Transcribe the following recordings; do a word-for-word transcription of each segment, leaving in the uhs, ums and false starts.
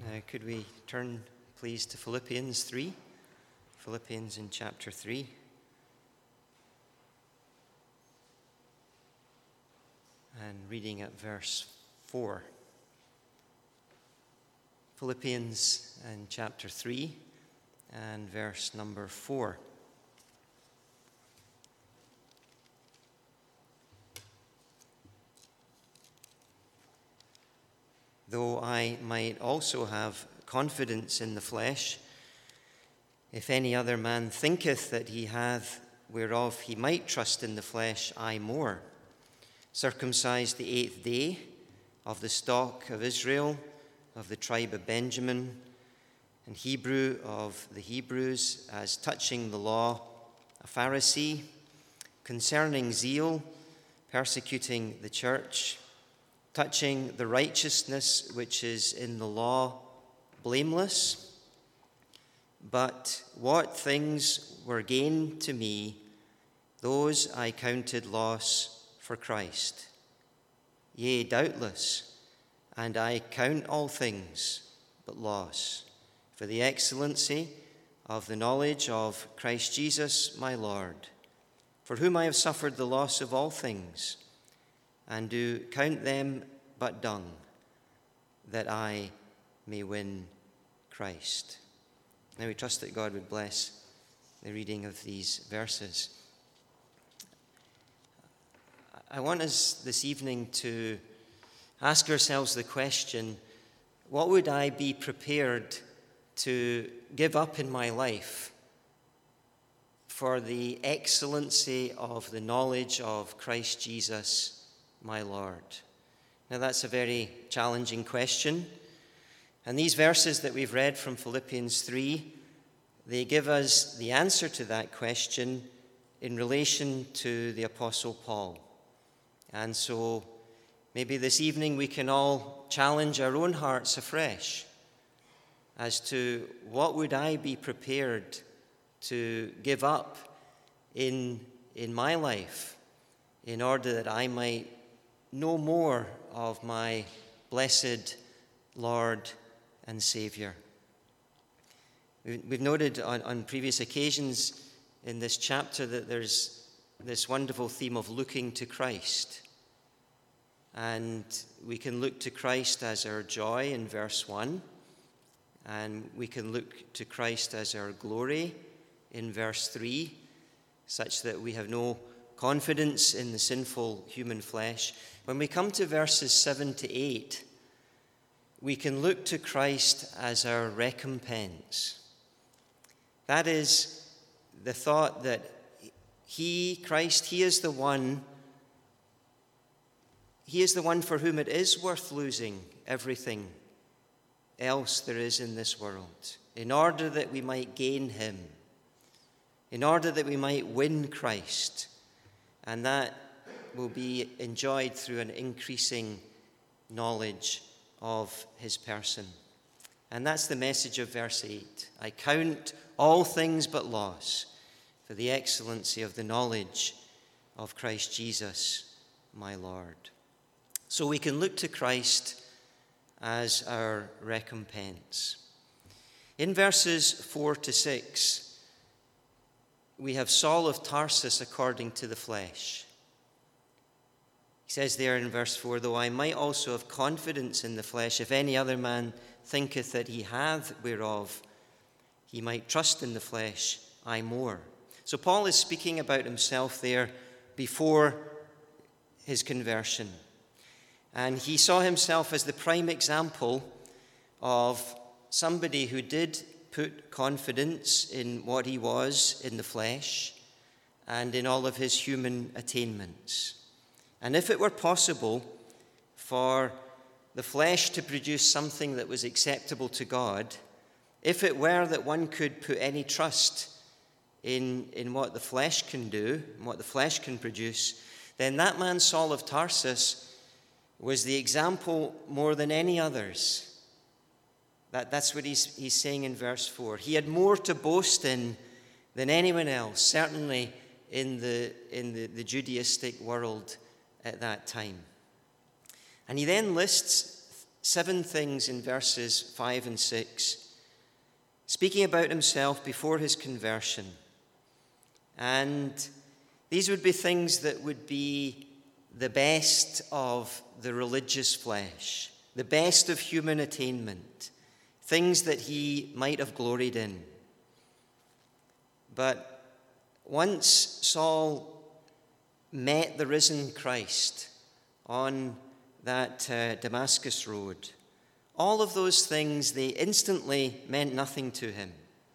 Uh, could we turn, please, to Philippians three? Philippians in chapter three. And reading at verse four. Philippians in chapter three and verse number four. Though I might also have confidence in the flesh, if any other man thinketh that he hath whereof he might trust in the flesh, I more, circumcised the eighth day, of the stock of Israel, of the tribe of Benjamin, and Hebrew of the Hebrews, as touching the law, a Pharisee, concerning zeal, persecuting the church, touching the righteousness which is in the law, blameless. But what things were gain to me, those I counted loss for Christ. Yea, doubtless, and I count all things but loss, for the excellency of the knowledge of Christ Jesus my Lord, for whom I have suffered the loss of all things, and do count them but dung, that I may win Christ. Now we trust that God would bless the reading of these verses. I want us this evening to ask ourselves the question, what would I be prepared to give up in my life for the excellency of the knowledge of Christ Jesus my Lord? Now that's a very challenging question. And these verses that we've read from Philippians three, they give us the answer to that question in relation to the Apostle Paul. And so maybe this evening we can all challenge our own hearts afresh as to what would I be prepared to give up in, in my life in order that I might know more of my blessed Lord and Savior. We've noted on, on previous occasions in this chapter that there's this wonderful theme of looking to Christ. And we can look to Christ as our joy in verse one, and we can look to Christ as our glory in verse three, such that we have no confidence in the sinful human flesh. When we come to verses seven to eight, we can look to Christ as our recompense. That is the thought that He, Christ, He is the one, He is the one for whom it is worth losing everything else there is in this world, in order that we might gain Him, in order that we might win Christ. And that will be enjoyed through an increasing knowledge of His person. And that's the message of verse eight. I count all things but loss for the excellency of the knowledge of Christ Jesus, my Lord. So we can look to Christ as our recompense. In verses four to six, we have Saul of Tarsus according to the flesh. He says there in verse four, though I might also have confidence in the flesh, if any other man thinketh that he hath whereof he might trust in the flesh, I more. So Paul is speaking about himself there before his conversion. And he saw himself as the prime example of somebody who did put confidence in what he was in the flesh and in all of his human attainments. And if it were possible for the flesh to produce something that was acceptable to God, if it were that one could put any trust in, in what the flesh can do, and what the flesh can produce, then that man Saul of Tarsus was the example more than any others. That, that's what he's, he's saying in verse four. He had more to boast in than anyone else, certainly in the, in the, the Judaistic world at that time. And he then lists seven things in verses five and six, speaking about himself before his conversion. And these would be things that would be the best of the religious flesh, the best of human attainment, things that he might have gloried in. But once Saul met the risen Christ on that uh, Damascus road, all of those things, they instantly meant nothing to him.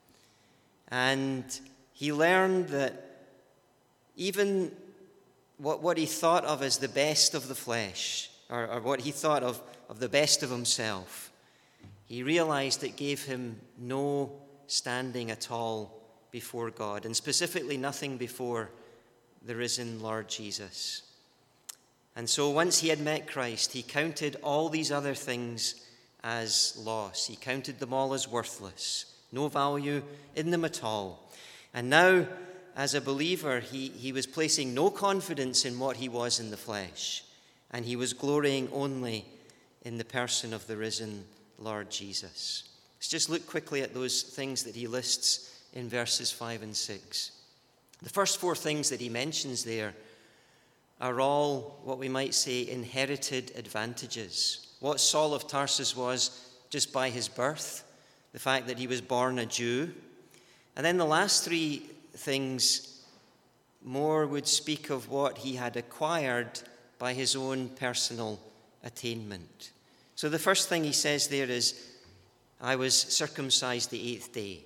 And he learned that even what, what he thought of as the best of the flesh, or, or what he thought of, of the best of himself, he realized it gave him no standing at all before God, and specifically nothing before the risen Lord Jesus. And so once he had met Christ, he counted all these other things as loss. He counted them all as worthless, no value in them at all. And now, as a believer, he, he was placing no confidence in what he was in the flesh, and he was glorying only in the person of the risen Lord Jesus. Let's just look quickly at those things that he lists in verses five and six. The first four things that he mentions there are all what we might say inherited advantages. What Saul of Tarsus was just by his birth, the fact that he was born a Jew. And then the last three things more would speak of what he had acquired by his own personal attainment. So the first thing he says there is, I was circumcised the eighth day.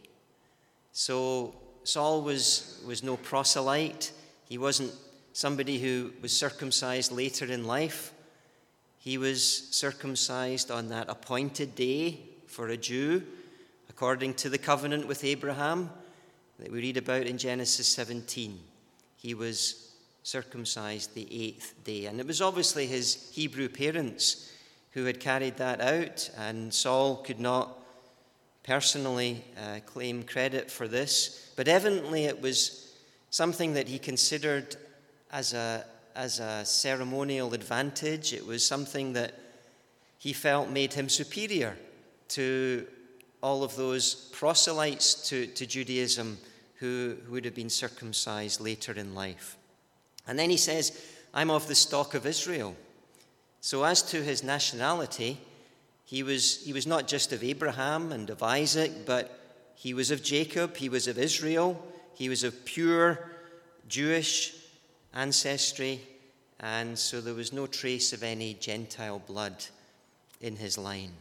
So Saul was, was no proselyte. He wasn't somebody who was circumcised later in life. He was circumcised on that appointed day for a Jew, according to the covenant with Abraham that we read about in Genesis seventeen. He was circumcised the eighth day. And it was obviously his Hebrew parents who had carried that out, and Saul could not personally uh, claim credit for this, but evidently it was something that he considered as a, as a ceremonial advantage. It was something that he felt made him superior to all of those proselytes to, to Judaism who, who would have been circumcised later in life. And then he says, I'm of the stock of Israel. So as to his nationality, he was, he was not just of Abraham and of Isaac, but he was of Jacob, he was of Israel, he was of pure Jewish ancestry, and so there was no trace of any Gentile blood in his line.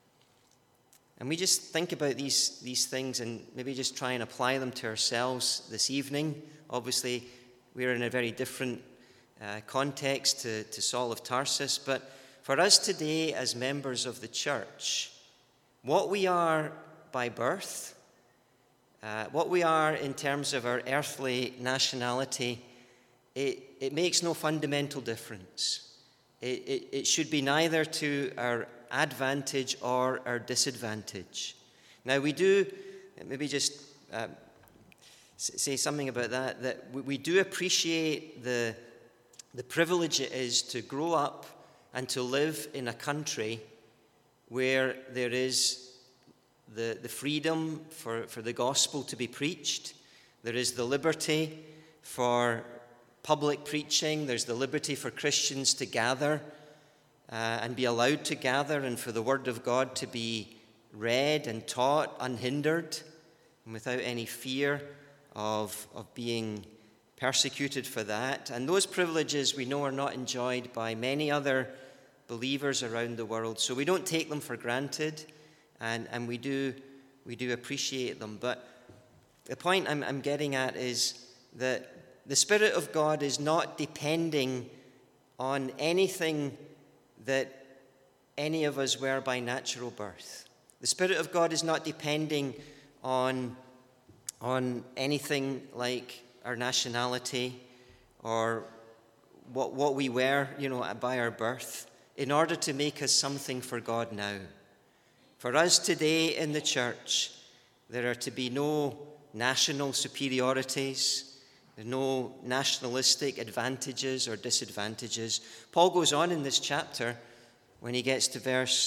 And we just think about these, these things and maybe just try and apply them to ourselves this evening. Obviously, we're in a very different uh, context to, to Saul of Tarsus, but for us today as members of the church, what we are by birth, uh, what we are in terms of our earthly nationality, it, it makes no fundamental difference. It, it, it should be neither to our advantage or our disadvantage. Now we do, maybe just uh, say something about that, that we, we do appreciate the, the privilege it is to grow up and to live in a country where there is the, the freedom for, for the gospel to be preached. There is the liberty for public preaching. There's the liberty for Christians to gather uh, and be allowed to gather, and for the Word of God to be read and taught unhindered and without any fear of, of being persecuted for that. And those privileges we know are not enjoyed by many other believers around the world, so we don't take them for granted, and, and we do we do appreciate them. But the point I'm, I'm getting at is that the Spirit of God is not depending on anything that any of us were by natural birth. The Spirit of God is not depending on, on anything like our nationality or what, what we were, you know, by our birth, in order to make us something for God now. For us today in the church, there are to be no national superiorities, no nationalistic advantages or disadvantages. Paul goes on in this chapter when he gets to verse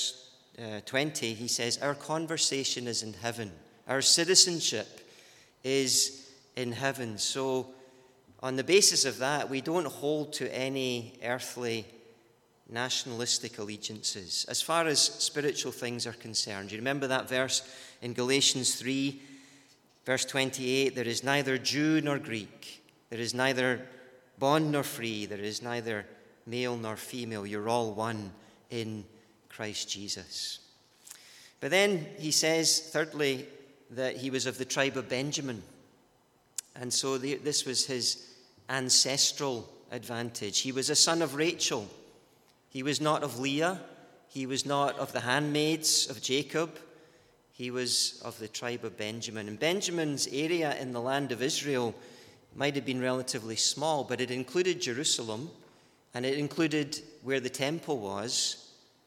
uh, twenty, he says, our conversation is in heaven. Our citizenship is in heaven. So on the basis of that, we don't hold to any earthly nationalistic allegiances as far as spiritual things are concerned. You remember that verse in Galatians three, verse twenty-eight, there is neither Jew nor Greek, there is neither bond nor free, there is neither male nor female, you're all one in Christ Jesus. But then he says, thirdly, that he was of the tribe of Benjamin. And so the, this was his ancestral advantage. He was a son of Rachel. He was not of Leah. He was not of the handmaids of Jacob. He was of the tribe of Benjamin. And Benjamin's area in the land of Israel might have been relatively small, but it included Jerusalem, and it included where the temple was.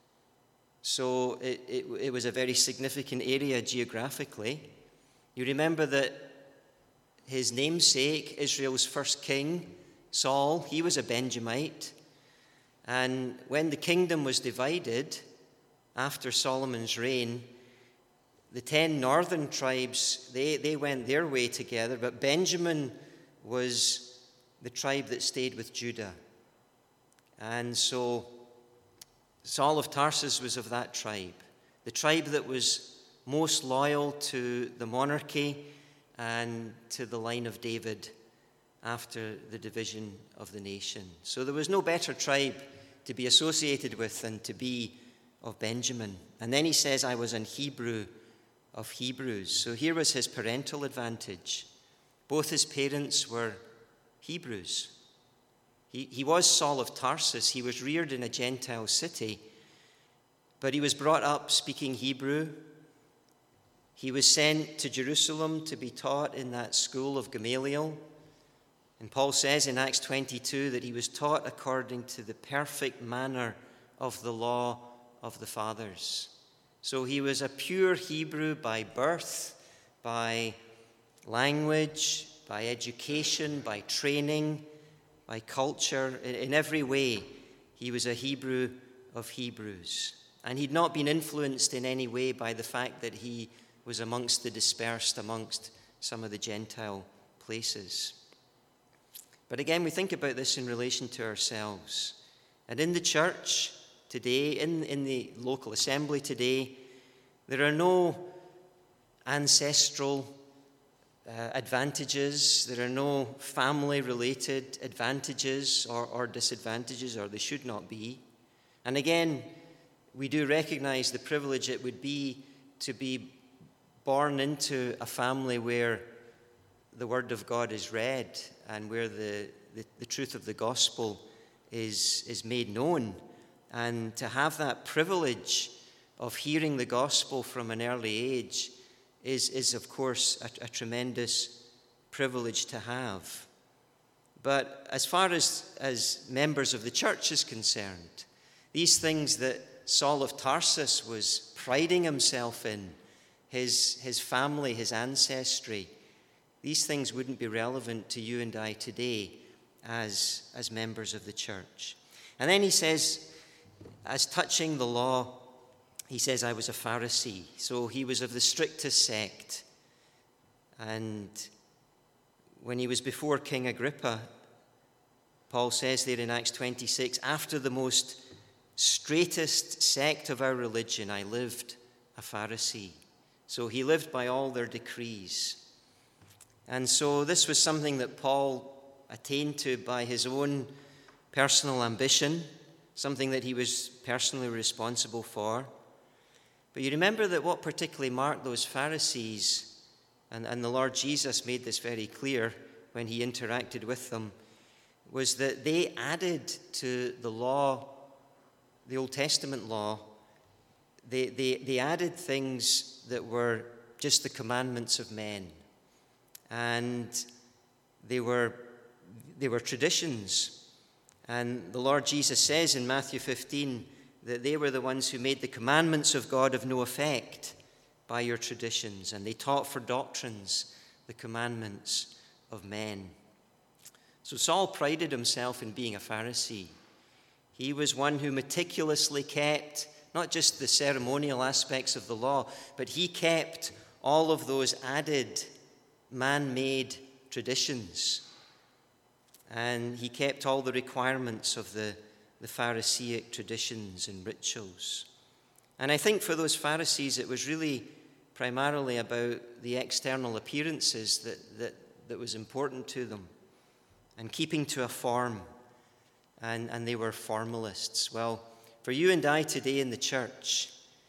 So it, it, it was a very significant area geographically. You remember that his namesake, Israel's first king, Saul, he was a Benjamite. And when the kingdom was divided after Solomon's reign, the ten northern tribes, they, they went their way together, but Benjamin was the tribe that stayed with Judah. And so Saul of Tarsus was of that tribe, the tribe that was most loyal to the monarchy and to the line of David after the division of the nation. So there was no better tribe to be associated with than to be of Benjamin. And then he says, I was an Hebrew of Hebrews. So here was his parental advantage. Both his parents were Hebrews. He, he was Saul of Tarsus. He was reared in a Gentile city, but he was brought up speaking Hebrew. He was sent to Jerusalem to be taught in that school of Gamaliel. And Paul says in Acts twenty-two that he was taught according to the perfect manner of the law of the fathers. So he was a pure Hebrew by birth, by language, by education, by training, by culture. In every way, he was a Hebrew of Hebrews. And he'd not been influenced in any way by the fact that he was amongst the dispersed, amongst some of the Gentile places. But again, we think about this in relation to ourselves. And in the church today, in, in the local assembly today, there are no ancestral uh, advantages, there are no family-related advantages or, or disadvantages, or they should not be. And again, we do recognize the privilege it would be to be born into a family where the Word of God is read and where the, the, the truth of the gospel is, is made known. And to have that privilege of hearing the gospel from an early age is, is of course, a, a tremendous privilege to have. But as far as, as members of the church is concerned, these things that Saul of Tarsus was priding himself in, his, his family, his ancestry, these things wouldn't be relevant to you and I today as, as members of the church. And then he says, as touching the law, he says, I was a Pharisee. So he was of the strictest sect. And when he was before King Agrippa, Paul says there in Acts twenty-six, after the most straightest sect of our religion, I lived a Pharisee. So he lived by all their decrees. And so this was something that Paul attained to by his own personal ambition, something that he was personally responsible for. But you remember that what particularly marked those Pharisees, and, and the Lord Jesus made this very clear when he interacted with them, was that they added to the law, the Old Testament law, they, they, they added things that were just the commandments of men. And they were, they were traditions. And the Lord Jesus says in Matthew fifteen that they were the ones who made the commandments of God of no effect by your traditions. And they taught for doctrines the commandments of men. So Saul prided himself in being a Pharisee. He was one who meticulously kept not just the ceremonial aspects of the law, but he kept all of those added man-made traditions. And he kept all the requirements of the, the Pharisaic traditions and rituals. And I think for those Pharisees, it was really primarily about the external appearances that, that, that was important to them, and keeping to a form, and, and they were formalists. Well, for you and I today in the church,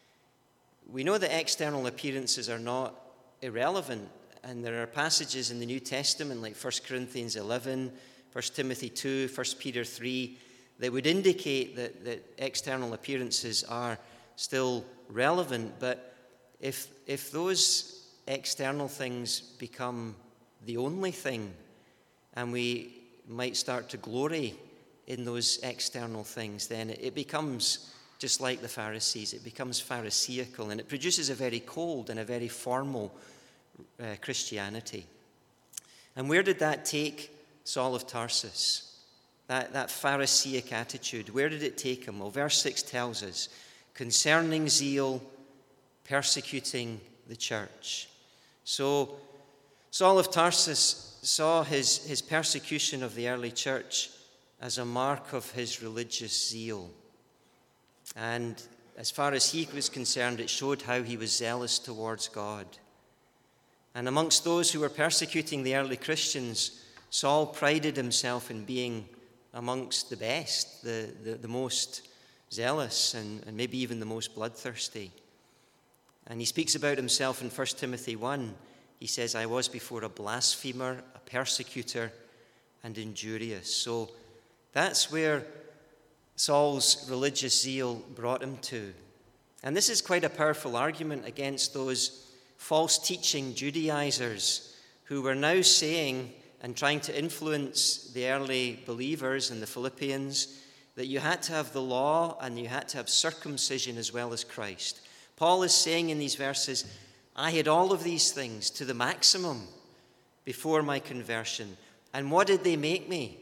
we know that external appearances are not irrelevant, and there are passages in the New Testament like First Corinthians eleven, First Timothy two, First Peter three, that would indicate that, that external appearances are still relevant. But if, if those external things become the only thing, and we might start to glory in those external things, then it becomes just like the Pharisees. It becomes Pharisaical, and it produces a very cold and a very formal uh, Christianity. And where did that take Saul of Tarsus? That, that Pharisaic attitude, where did it take him? Well, verse six tells us, concerning zeal, persecuting the church. So Saul of Tarsus saw his, his persecution of the early church as a mark of his religious zeal. And as far as he was concerned, it showed how he was zealous towards God. And amongst those who were persecuting the early Christians, Saul prided himself in being amongst the best, the, the, the most zealous, and, and maybe even the most bloodthirsty. And he speaks about himself in First Timothy one. He says, I was before a blasphemer, a persecutor, and injurious. So that's where Saul's religious zeal brought him to. And this is quite a powerful argument against those false teaching Judaizers who were now saying and trying to influence the early believers in the Philippians that you had to have the law and you had to have circumcision as well as Christ. Paul is saying in these verses, I had all of these things to the maximum before my conversion. And what did they make me?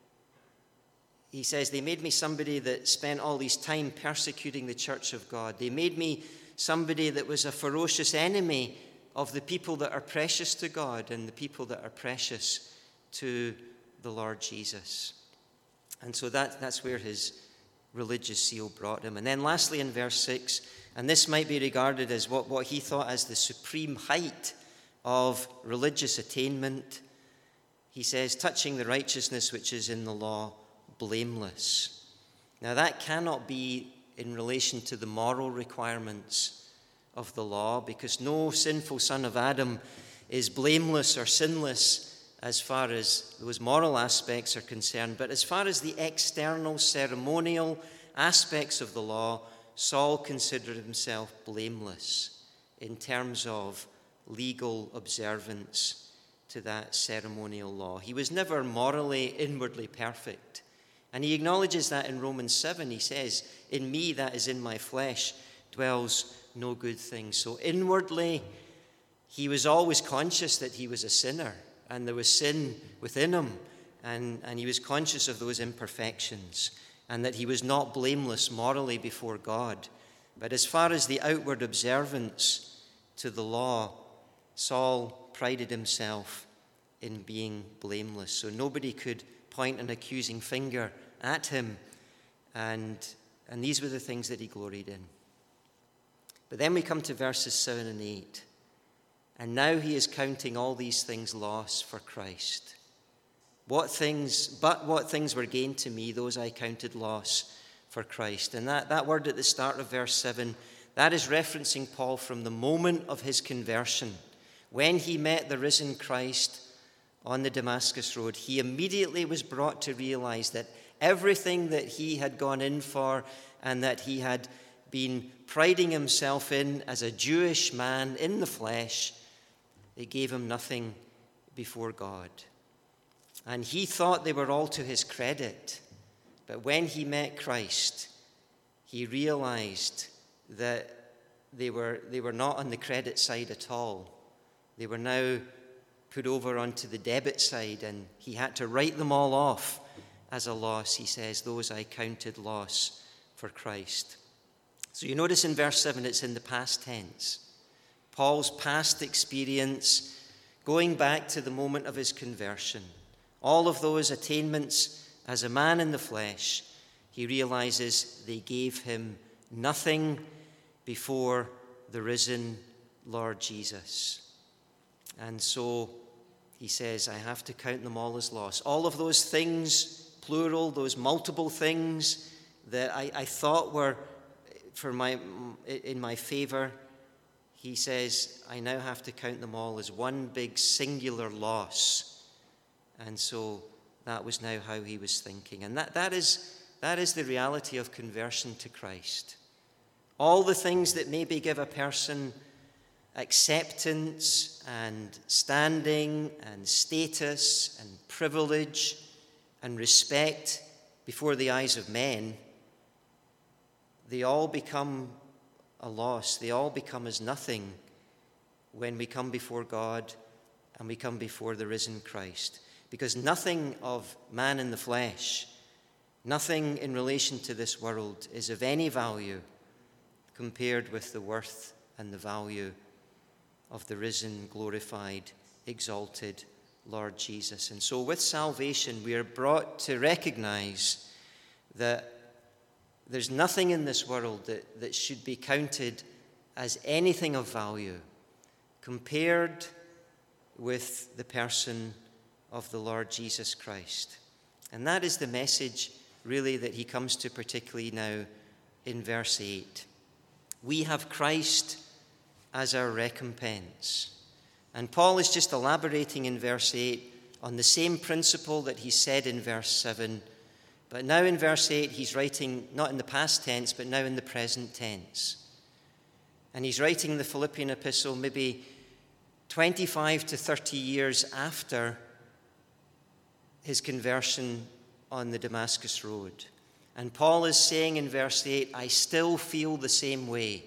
He says, they made me somebody that spent all this time persecuting the church of God. They made me somebody that was a ferocious enemy of the people that are precious to God and the people that are precious to the Lord Jesus. And so that, that's where his religious zeal brought him. And then lastly in verse six, and this might be regarded as what, what he thought as the supreme height of religious attainment, he says, touching the righteousness which is in the law, blameless. Now that cannot be in relation to the moral requirements of the law, because no sinful son of Adam is blameless or sinless as far as those moral aspects are concerned. But as far as the external ceremonial aspects of the law, Saul considered himself blameless in terms of legal observance to that ceremonial law. He was never morally, inwardly perfect. And he acknowledges that in Romans seven. He says, in me, that is in my flesh, dwells no good thing. So inwardly, he was always conscious that he was a sinner, and there was sin within him, and, and he was conscious of those imperfections, and that he was not blameless morally before God. But as far as the outward observance to the law, Saul prided himself in being blameless. So nobody could point an accusing finger at him, and, and these were the things that he gloried in. But then we come to verses seven and eight. And now he is counting all these things loss for Christ. What things, but what things were gained to me, those I counted loss for Christ. And that, that word at the start of verse seven, that is referencing Paul from the moment of his conversion. When he met the risen Christ on the Damascus Road, he immediately was brought to realize that everything that he had gone in for and that he had been priding himself in as a Jewish man in the flesh, it gave him nothing before God. And he thought they were all to his credit. But when he met Christ, he realized that they were, they were not on the credit side at all. They were now put over onto the debit side, and he had to write them all off as a loss. He says, those I counted loss for Christ. So you notice in verse seven, it's in the past tense. Paul's past experience, going back to the moment of his conversion. All of those attainments as a man in the flesh, he realizes they gave him nothing before the risen Lord Jesus. And so he says, I have to count them all as loss. All of those things, plural, those multiple things that I, I thought were for my in my favor, he says, I now have to count them all as one big singular loss. And so that was now how he was thinking. And that, that is that is the reality of conversion to Christ. All the things that maybe give a person acceptance and standing and status and privilege and respect before the eyes of men, they all become a loss. They all become as nothing when we come before God and we come before the risen Christ. Because nothing of man in the flesh, nothing in relation to this world is of any value compared with the worth and the value of the risen, glorified, exalted Lord Jesus. And so with salvation, we are brought to recognize that there's nothing in this world that, that should be counted as anything of value compared with the person of the Lord Jesus Christ. And that is the message, really, that he comes to particularly now in verse eight. We have Christ as our recompense. And Paul is just elaborating in verse eight on the same principle that he said in verse seven. But now in verse eight, he's writing not in the past tense, but now in the present tense. And he's writing the Philippian epistle maybe twenty-five to thirty years after his conversion on the Damascus Road. And Paul is saying in verse eight, I still feel the same way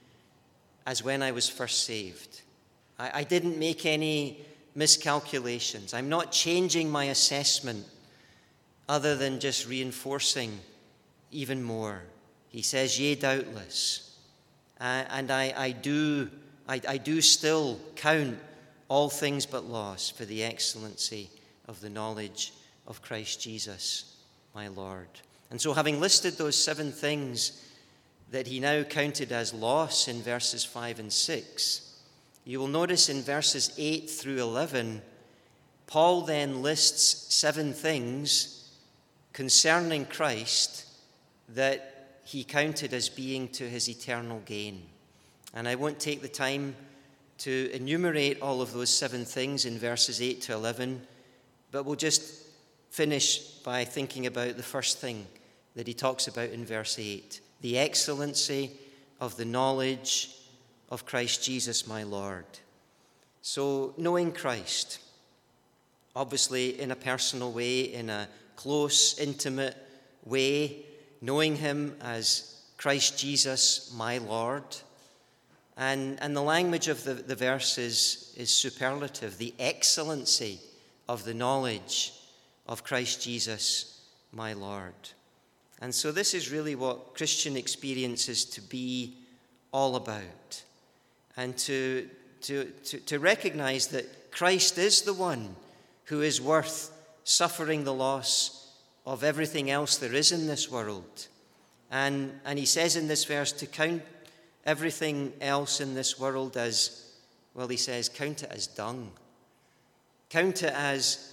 as when I was first saved. I, I didn't make any miscalculations. I'm not changing my assessment other than just reinforcing even more. He says, yea, doubtless. Uh, and I, I, do, I, I do still count all things but loss for the excellency of the knowledge of Christ Jesus, my Lord. And so having listed those seven things that he now counted as loss in verses five and six, you will notice in verses eight through eleven, Paul then lists seven things concerning Christ that he counted as being to his eternal gain. And I won't take the time to enumerate all of those seven things in verses eight to eleven, but we'll just finish by thinking about the first thing that he talks about in verse eight, the excellency of the knowledge of Christ Jesus, my Lord. So, knowing Christ, obviously in a personal way, in a close, intimate way, knowing him as Christ Jesus, my Lord. And, and the language of the, the verse is, is superlative, the excellency of the knowledge of Christ Jesus, my Lord. And so this is really what Christian experience is to be all about. And to, to, to, to recognize that Christ is the one who is worth suffering the loss of everything else there is in this world. And, and he says in this verse to count everything else in this world as, well, he says, count it as dung. Count it as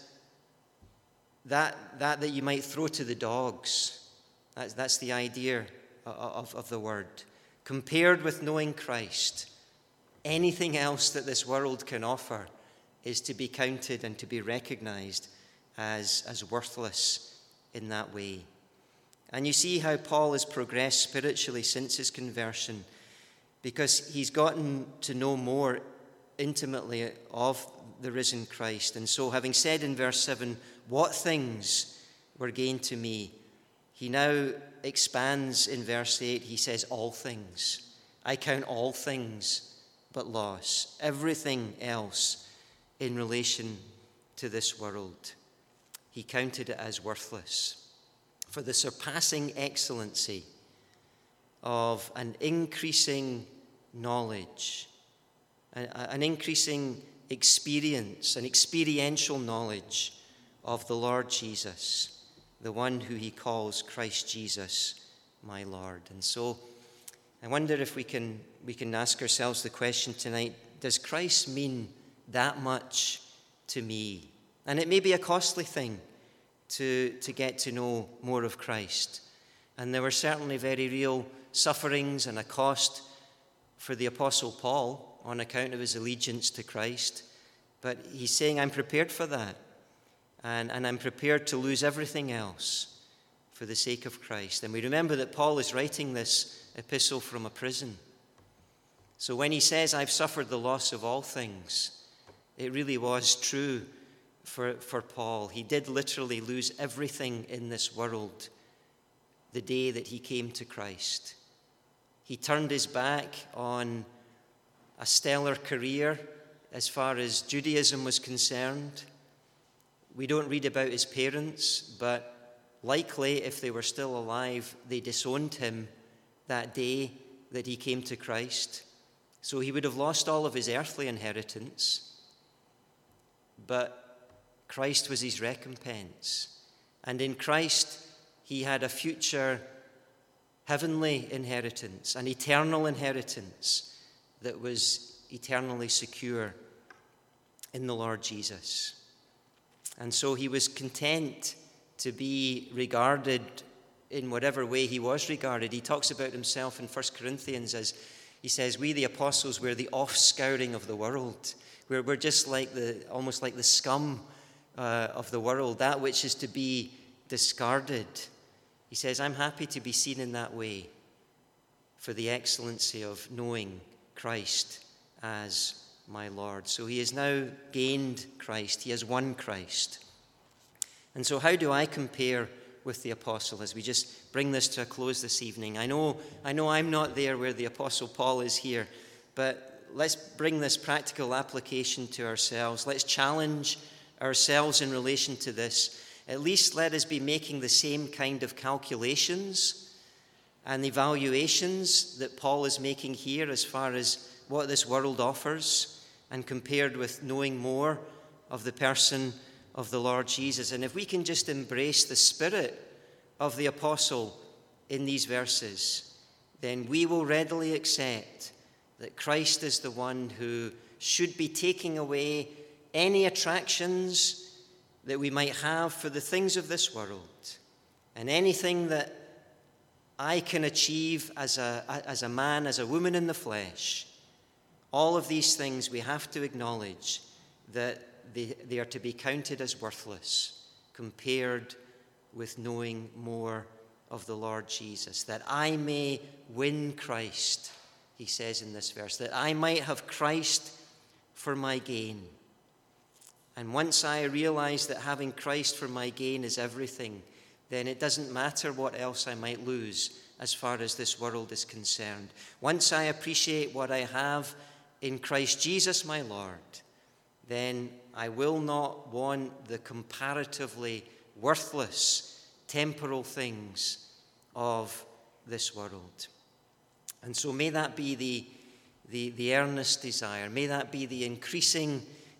that that, that you might throw to the dogs. That's, that's the idea of, of the word. Compared with knowing Christ, anything else that this world can offer is to be counted and to be recognized as, as worthless in that way. And you see how Paul has progressed spiritually since his conversion, because he's gotten to know more intimately of the risen Christ. And so, having said in verse seven, what things were gained to me, he now expands in verse eight. He says, all things. I count all things but loss. Everything else in relation to this world, he counted it as worthless for the surpassing excellency of an increasing knowledge, an increasing experience, an experiential knowledge of the Lord Jesus, the one who he calls Christ Jesus, my Lord. And so I wonder if we can we can ask ourselves the question tonight, does Christ mean that much to me? And it may be a costly thing to, to get to know more of Christ. And there were certainly very real sufferings and a cost for the Apostle Paul on account of his allegiance to Christ. But he's saying, I'm prepared for that. And, and I'm prepared to lose everything else for the sake of Christ. And we remember that Paul is writing this epistle from a prison. So when he says, I've suffered the loss of all things, it really was true for, for Paul. He did literally lose everything in this world the day that he came to Christ. He turned his back on a stellar career as far as Judaism was concerned. We don't read about his parents, but likely, if they were still alive, they disowned him that day that he came to Christ. So he would have lost all of his earthly inheritance, but Christ was his recompense. And in Christ, he had a future heavenly inheritance, an eternal inheritance that was eternally secure in the Lord Jesus. And so he was content to be regarded in whatever way he was regarded. He talks about himself in First Corinthians as, he says, we the apostles, we're the offscouring of the world. We're, we're just like the, almost like the scum uh, of the world, that which is to be discarded. He says, I'm happy to be seen in that way for the excellency of knowing Christ as my Lord. So he has now gained Christ. He has won Christ. And so how do I compare with the apostle as we just bring this to a close this evening? I know, I know I'm not there where the apostle Paul is here, but let's bring this practical application to ourselves. Let's challenge ourselves in relation to this. At least let us be making the same kind of calculations and evaluations that Paul is making here as far as what this world offers, and compared with knowing more of the person of the Lord Jesus. And if we can just embrace the spirit of the apostle in these verses, then we will readily accept that Christ is the one who should be taking away any attractions that we might have for the things of this world, and anything that I can achieve as a, as a man, as a woman in the flesh. All of these things we have to acknowledge that they, they are to be counted as worthless compared with knowing more of the Lord Jesus, that I may win Christ, he says in this verse, that I might have Christ for my gain. And once I realize that having Christ for my gain is everything, then it doesn't matter what else I might lose as far as this world is concerned. Once I appreciate what I have in Christ Jesus my Lord, then I will not want the comparatively worthless temporal things of this world. And so may that be the, the, the earnest desire, may that be the increasing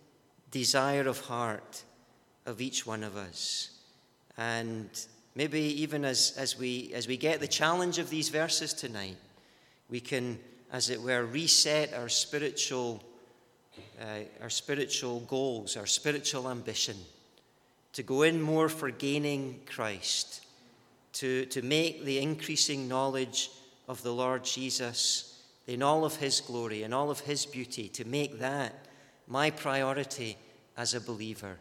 desire of heart of each one of us. And maybe even as, as, we, as we get the challenge of these verses tonight, we can, as it were, reset our spiritual, uh, our spiritual goals, our spiritual ambition, to go in more for gaining Christ, to, to make the increasing knowledge of the Lord Jesus in all of his glory, in all of his beauty, to make that my priority as a believer,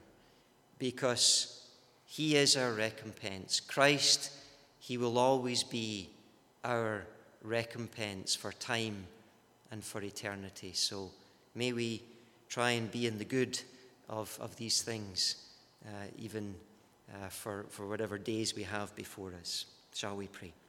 because he is our recompense. Christ, he will always be our recompense for time and for eternity. So may we try and be in the good of, of these things, uh, even uh, for, for whatever days we have before us. Shall we pray?